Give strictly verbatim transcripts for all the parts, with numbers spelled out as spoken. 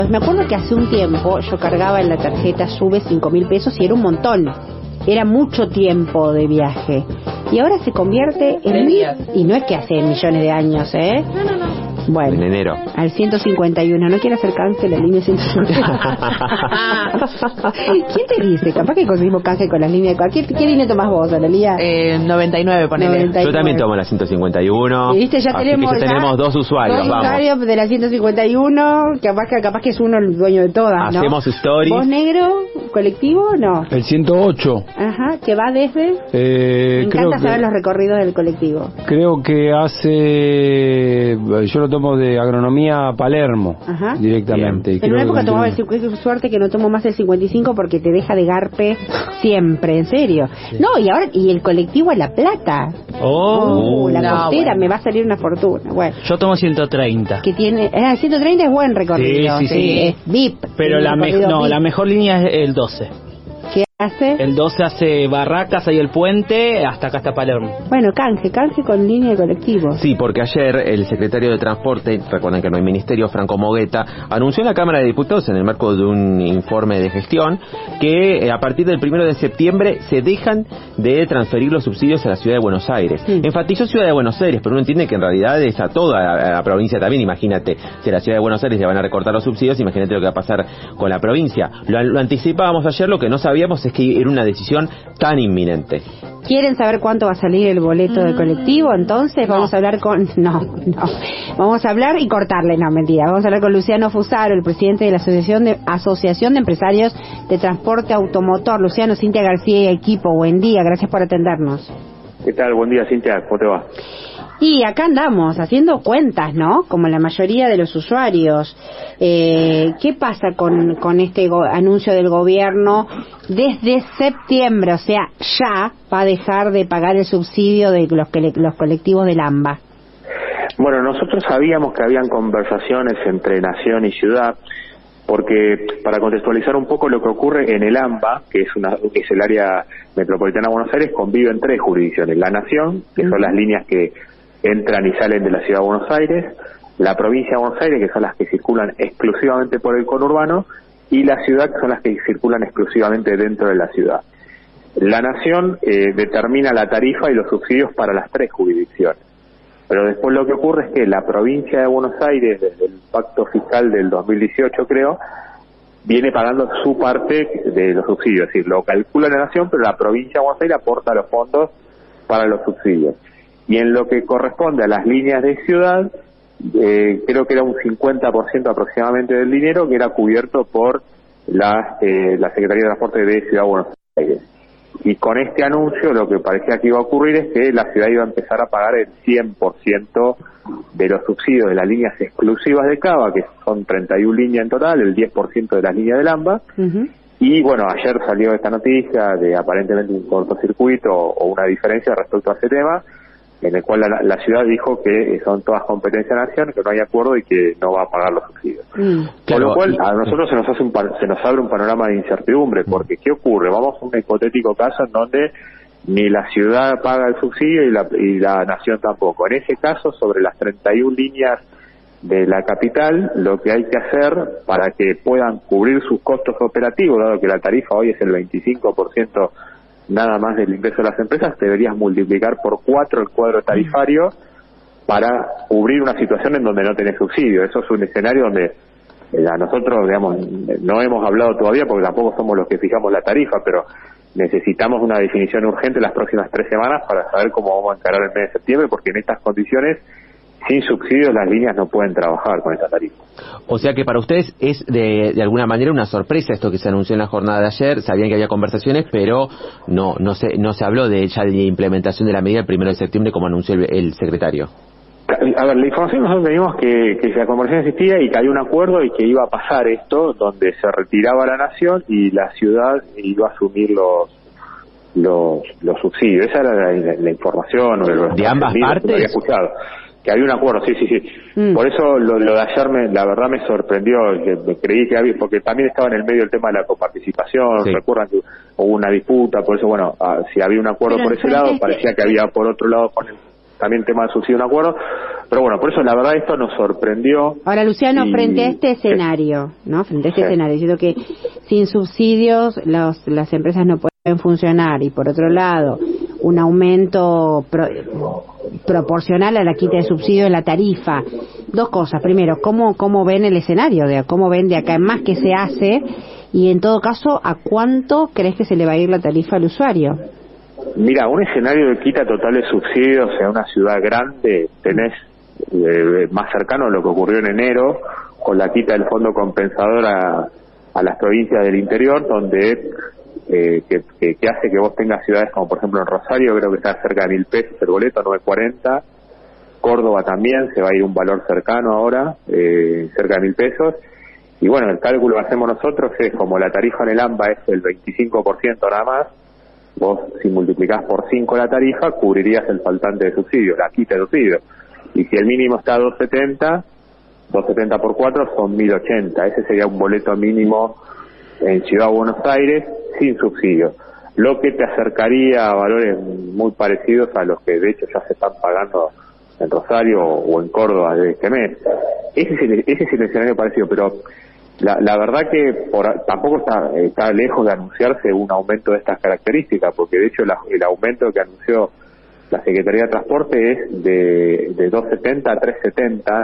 Me acuerdo que hace un tiempo yo cargaba en la tarjeta Sube cinco mil pesos y era un montón. Era mucho tiempo de viaje. Y ahora se convierte en... Y no es que hace millones de años, ¿eh? No, no, no. Bueno, en enero. Al ciento cincuenta y uno. ¿No quiere hacer canje la línea ciento cincuenta y uno? ¿Quién te dice? Capaz que conseguimos canje con las líneas de... ¿Qué, qué línea tomás vos, Analía? Eh, noventa y nueve, ponele. noventa y nueve. Yo también tomo la ciento cincuenta y uno. Y viste, ya así tenemos, que ya tenemos dos usuarios, dos vamos. usuarios de la ciento cincuenta y uno. Capaz que, capaz que es uno el dueño de todas, ¿no? Hacemos stories. ¿Vos, negro? ¿Colectivo? No. El ciento ocho. Ajá, que va desde... Eh, Me creo encanta que, saber los recorridos del colectivo. Creo que hace... Yo lo tomo de Agronomía a Palermo. Ajá. Directamente. En una época tomaba el cincuenta y cinco, suerte que no tomo más el cincuenta y cinco porque te deja de garpe siempre, en serio. Sí. No, y ahora, y el colectivo a La Plata. Oh, uh, la no, costera, bueno. me va a salir una fortuna. Bueno. Yo tomo ciento treinta. Que tiene, eh, ciento treinta es buen recorrido. Sí, sí, sí. Es V I P. Pero la, me, no, V I P. la mejor línea es el doce. ¿Qué hace? El doce hace Barracas, ahí el puente, hasta acá está Palermo. Bueno, canje, canje con línea de colectivo. Sí, porque ayer el secretario de Transporte, recuerden que no hay ministerio, Franco Mogueta, anunció en la Cámara de Diputados, en el marco de un informe de gestión, que eh, a partir del primero de septiembre se dejan de transferir los subsidios a la Ciudad de Buenos Aires. Sí. Enfatizó Ciudad de Buenos Aires, pero uno entiende que en realidad es a toda la, a la provincia también. Imagínate, si a la Ciudad de Buenos Aires le van a recortar los subsidios, imagínate lo que va a pasar con la provincia. Lo, lo anticipábamos ayer, lo que no sabíamos es que era una decisión tan inminente. ¿Quieren saber cuánto va a salir el boleto del colectivo? Entonces vamos no. a hablar con... No, no. Vamos a hablar y cortarle, no, mentira. Vamos a hablar con Luciano Fusaro, el presidente de la Asociación de Asociación de Empresarios de Transporte Automotor. Luciano, Cintia García y equipo, buen día, gracias por atendernos. ¿Qué tal? Buen día, Cintia, ¿cómo te va? Y acá andamos, haciendo cuentas, ¿no? Como la mayoría de los usuarios. Eh, ¿Qué pasa con, con este go- anuncio del gobierno? Desde septiembre, o sea, ya va a dejar de pagar el subsidio de los, que, los colectivos del AMBA. Bueno, nosotros sabíamos que habían conversaciones entre Nación y Ciudad, porque para contextualizar un poco lo que ocurre en el AMBA, que es, una, que es el área metropolitana de Buenos Aires, conviven tres jurisdicciones. La Nación, que son las líneas que entran y salen de la Ciudad de Buenos Aires, la provincia de Buenos Aires, que son las que circulan exclusivamente por el conurbano, y la ciudad, que son las que circulan exclusivamente dentro de la ciudad. La Nación eh, determina la tarifa y los subsidios para las tres jurisdicciones. Pero después lo que ocurre es que la provincia de Buenos Aires, desde el pacto fiscal del dos mil dieciocho, creo, viene pagando su parte de los subsidios. Es decir, lo calcula la Nación, pero la provincia de Buenos Aires aporta los fondos para los subsidios. Y en lo que corresponde a las líneas de ciudad, eh, creo que era un cincuenta por ciento aproximadamente del dinero que era cubierto por la, eh, la Secretaría de Transporte de Ciudad de Buenos Aires. Y con este anuncio lo que parecía que iba a ocurrir es que la ciudad iba a empezar a pagar el cien por ciento de los subsidios de las líneas exclusivas de Cava, que son treinta y una líneas en total, el diez por ciento de las líneas del AMBA. Uh-huh. Y bueno, ayer salió esta noticia de aparentemente un cortocircuito o una diferencia respecto a ese tema, en el cual la, la ciudad dijo que son todas competencias de Nación, que no hay acuerdo y que no va a pagar los subsidios. Mm, Con claro, lo cual a nosotros se nos hace un se nos abre un panorama de incertidumbre, porque ¿qué ocurre? Vamos a un hipotético caso en donde ni la ciudad paga el subsidio y la, y la Nación tampoco. En ese caso, sobre las treinta y una líneas de la capital, lo que hay que hacer para que puedan cubrir sus costos operativos, dado que la tarifa hoy es el veinticinco por ciento nada más del ingreso de las empresas, deberías multiplicar por cuatro el cuadro tarifario para cubrir una situación en donde no tenés subsidio. Eso es un escenario donde eh, a nosotros, digamos, no hemos hablado todavía porque tampoco somos los que fijamos la tarifa, pero necesitamos una definición urgente las próximas tres semanas para saber cómo vamos a encarar el mes de septiembre, porque en estas condiciones, sin subsidios, las líneas no pueden trabajar con esta tarifa. O sea que para ustedes es de, de alguna manera una sorpresa esto que se anunció en la jornada de ayer. Sabían que había conversaciones, pero no no se no se habló de ya de implementación de la medida el primero de septiembre como anunció el, el secretario. A ver, la información nosotros teníamos que, que la conversación existía y que había un acuerdo y que iba a pasar esto, donde se retiraba la Nación y la ciudad iba a asumir los los los subsidios. Esa era la, la, la información o los, de ambas partes. Que había escuchado. Que había un acuerdo, sí, sí, sí. Mm. Por eso lo, lo de ayer, me, la verdad me sorprendió, que me creí que había, porque también estaba en el medio el tema de la coparticipación, sí. Recuerdan que hubo una disputa, por eso, bueno, ah, si había un acuerdo Pero por ese lado, parecía que había por otro lado con el, también el tema del subsidio un acuerdo, Pero bueno, por eso la verdad esto nos sorprendió. Ahora, Luciano, y... frente a este escenario, ¿no? Frente a este sí. escenario, diciendo que sin subsidios los, las empresas no pueden funcionar, y por otro lado, un aumento pro, proporcional a la quita de subsidio en la tarifa. Dos cosas. Primero, ¿cómo, cómo ven el escenario? De cómo ven de acá en más que se hace, y en todo caso, ¿a cuánto crees que se le va a ir la tarifa al usuario? Mira, un escenario de quita total de subsidios en una ciudad grande, tenés eh, más cercano a lo que ocurrió en enero, con la quita del fondo compensador a, a las provincias del interior, donde eh, que, que, que hace que vos tengas ciudades como por ejemplo en Rosario, creo que está cerca de mil pesos el boleto, nueve cuarenta, Córdoba también, se va a ir un valor cercano ahora, eh, cerca de mil pesos, y bueno, el cálculo que hacemos nosotros es, como la tarifa en el AMBA es el veinticinco por ciento nada más, vos si multiplicás por cinco la tarifa, cubrirías el faltante de subsidio, la quita de subsidio. Y si el mínimo está a dos setenta, dos setenta por cuatro son mil ochenta. Ese sería un boleto mínimo en Ciudad de Buenos Aires sin subsidio. Lo que te acercaría a valores muy parecidos a los que de hecho ya se están pagando en Rosario o en Córdoba de este mes. Ese es el, ese es el escenario parecido, pero La, la verdad que por, tampoco está, está lejos de anunciarse un aumento de estas características, porque de hecho la, el aumento que anunció la Secretaría de Transporte es de, de dos setenta a tres setenta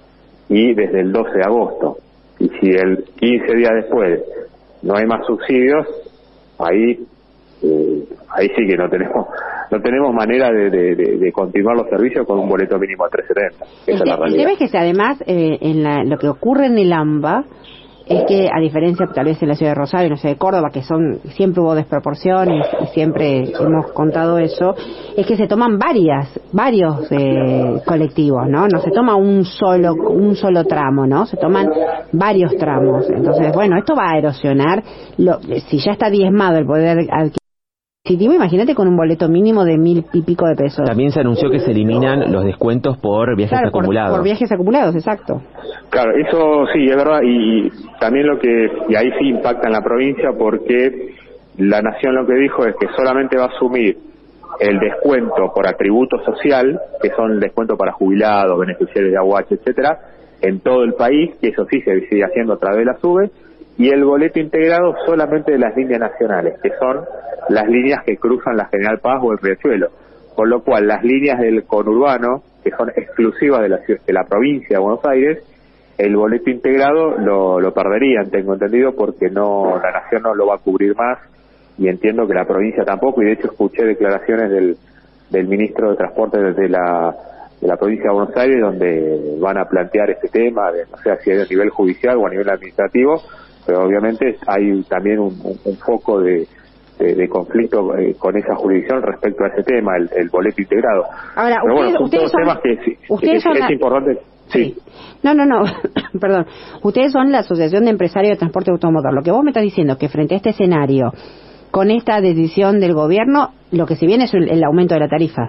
y desde el doce de agosto. Y si el quince días después no hay más subsidios, ahí eh, ahí sí que no tenemos no tenemos manera de, de, de, de continuar los servicios con un boleto mínimo a tres setenta. Esa es la realidad. El tema es que además eh, en la, lo que ocurre en el AMBA es que, a diferencia tal vez en la ciudad de Rosario, no sé, de Córdoba, que son siempre hubo desproporciones y siempre hemos contado eso, es que se toman varias, varios eh, colectivos, ¿no? No se toma un solo, un solo tramo, ¿no? Se toman varios tramos. Entonces, bueno, esto va a erosionar, lo, si ya está diezmado el poder adquisitivo, imagínate con un boleto mínimo de mil y pico de pesos. También se anunció que se eliminan los descuentos por viajes claro, acumulados. Por, por viajes acumulados, exacto. Claro, eso sí, es verdad, y, y también lo que, y ahí sí impacta en la provincia, porque la Nación lo que dijo es que solamente va a asumir el descuento por atributo social, que son el descuento para jubilados, beneficiarios de A U H, etcétera, en todo el país, que eso sí se sigue haciendo a través de la SUBE, y el boleto integrado solamente de las líneas nacionales, que son las líneas que cruzan la General Paz o el Riachuelo, con lo cual las líneas del conurbano, que son exclusivas de la, de la provincia de Buenos Aires, el boleto integrado lo, lo perderían, tengo entendido, porque no la Nación no lo va a cubrir más, y entiendo que la provincia tampoco, y de hecho escuché declaraciones del, del ministro de Transporte desde la, de la provincia de Buenos Aires, donde van a plantear este tema, de, no sé si a nivel judicial o a nivel administrativo, pero obviamente hay también un, un, un foco de, de, de conflicto eh, con esa jurisdicción respecto a ese tema, el, el boleto integrado. Ahora, pero ustedes, bueno, son ustedes todos son, temas que, que, ustedes que son es, la... es importante. Sí. sí. No, no, no, perdón. Ustedes son la Asociación de Empresarios de Transporte Automotor. Lo que vos me estás diciendo, que frente a este escenario, con esta decisión del gobierno, lo que se viene es el, el aumento de la tarifa.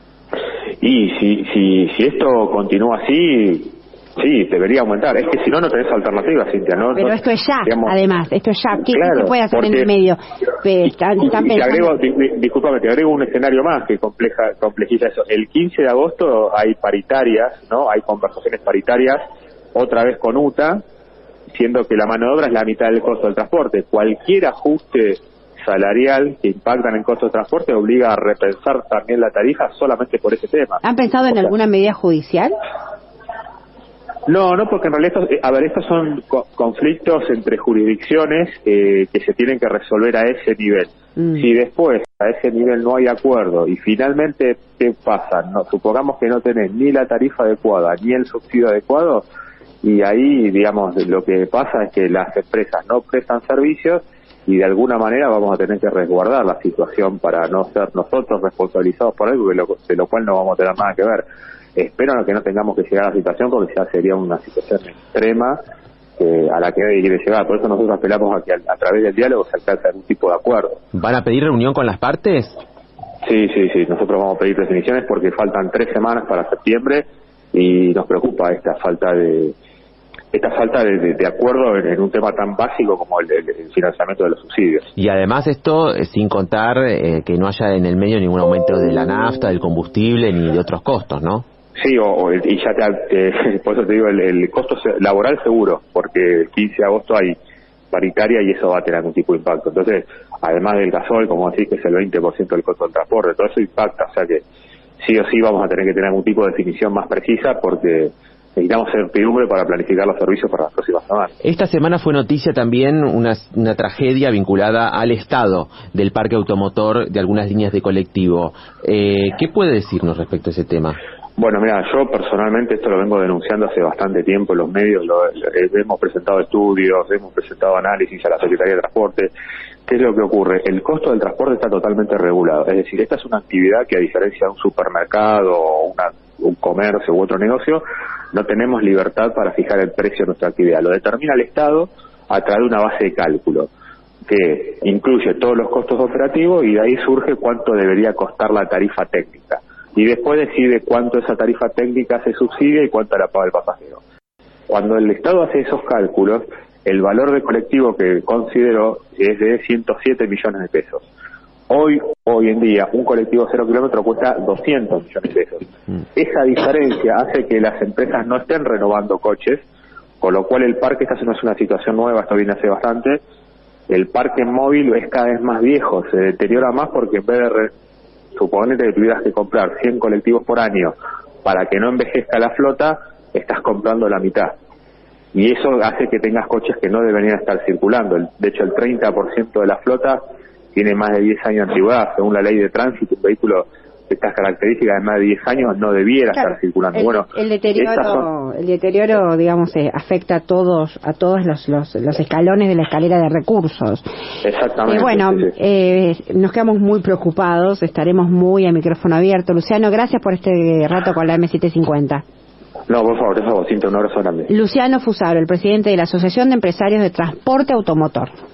Y si, si, si esto continúa así, sí, debería aumentar. Es que si no, no tenés alternativa, Cintia, ¿no? Pero no, esto es ya, digamos, además, esto es ya. ¿Qué, claro, ¿qué se puede hacer porque, en el medio? Están, están y te pensando... agrego, di, di, discúlpame, te agrego un escenario más que compleja, complejiza eso. El quince de agosto hay paritarias, ¿no? Hay conversaciones paritarias, otra vez con U T A, siendo que la mano de obra es la mitad del costo del transporte. Cualquier ajuste salarial que impactan en costos de transporte obliga a repensar también la tarifa solamente por ese tema. ¿Han pensado en o sea, alguna medida judicial? No, no, porque en realidad, estos, a ver, estos son co conflictos entre jurisdicciones eh, que se tienen que resolver a ese nivel. Mm. Si después a ese nivel no hay acuerdo y finalmente, ¿qué pasa? No, supongamos que no tenés ni la tarifa adecuada ni el subsidio adecuado, y ahí, digamos, lo que pasa es que las empresas no prestan servicios y de alguna manera vamos a tener que resguardar la situación para no ser nosotros responsabilizados por algo de lo, de lo cual no vamos a tener nada que ver. Espero que no tengamos que llegar a la situación, porque ya sería una situación extrema eh, a la que nadie quiere llegar. Por eso nosotros apelamos a que a, a través del diálogo se alcance algún tipo de acuerdo. ¿Van a pedir reunión con las partes? Sí, sí, sí. Nosotros vamos a pedir definiciones porque faltan tres semanas para septiembre y nos preocupa esta falta de esta falta de, de, de acuerdo en, en un tema tan básico como el, el, el financiamiento de los subsidios. Y además esto eh, sin contar eh, que no haya en el medio ningún aumento de la nafta, del combustible ni de otros costos, ¿no? Sí, o, o el, y ya te, eh, por eso te digo, el, el costo laboral seguro, porque el quince de agosto hay paritaria y eso va a tener algún tipo de impacto. Entonces, además del gasoil, como decís, que es el veinte por ciento del costo del transporte, todo eso impacta, o sea que sí o sí vamos a tener que tener algún tipo de definición más precisa porque necesitamos certidumbre para planificar los servicios para las próximas semanas. Esta semana fue noticia también una, una tragedia vinculada al estado del parque automotor de algunas líneas de colectivo. Eh, ¿Qué puede decirnos respecto a ese tema? Bueno, mira, yo personalmente esto lo vengo denunciando hace bastante tiempo en los medios, lo, eh, hemos presentado estudios, hemos presentado análisis a la Secretaría de Transporte. ¿Qué es lo que ocurre? El costo del transporte está totalmente regulado, es decir, esta es una actividad que a diferencia de un supermercado o una, un comercio u otro negocio, no tenemos libertad para fijar el precio de nuestra actividad. Lo determina el Estado a través de una base de cálculo que incluye todos los costos operativos y de ahí surge cuánto debería costar la tarifa técnica. Y después decide cuánto esa tarifa técnica se subsidia y cuánto la paga el pasajero. Cuando el Estado hace esos cálculos, el valor de colectivo que consideró es de ciento siete millones de pesos. Hoy, hoy en día, un colectivo cero kilómetros cuesta doscientos millones de pesos. Esa diferencia hace que las empresas no estén renovando coches, con lo cual el parque, esta no es una situación nueva, esto viene hace bastante, el parque móvil es cada vez más viejo, se deteriora más porque en vez de... Re suponete que tuvieras que comprar cien colectivos por año para que no envejezca la flota, estás comprando la mitad. Y eso hace que tengas coches que no deberían estar circulando. De hecho, el treinta por ciento de la flota tiene más de diez años de antigüedad. Según la ley de tránsito, un vehículo de estas características de más de diez años no debiera claro, estar circulando. El, bueno, el deterioro, son... el deterioro, digamos, eh, afecta a todos, a todos los, los, los escalones de la escalera de recursos. Exactamente. Eh, bueno, sí, sí. Eh, nos quedamos muy preocupados, estaremos muy a micrófono abierto. Luciano, gracias por este rato con la M setecientos cincuenta. No, por favor, por favor, siento un abrazo grande. Luciano Fusaro, el presidente de la Asociación de Empresarios de Transporte Automotor.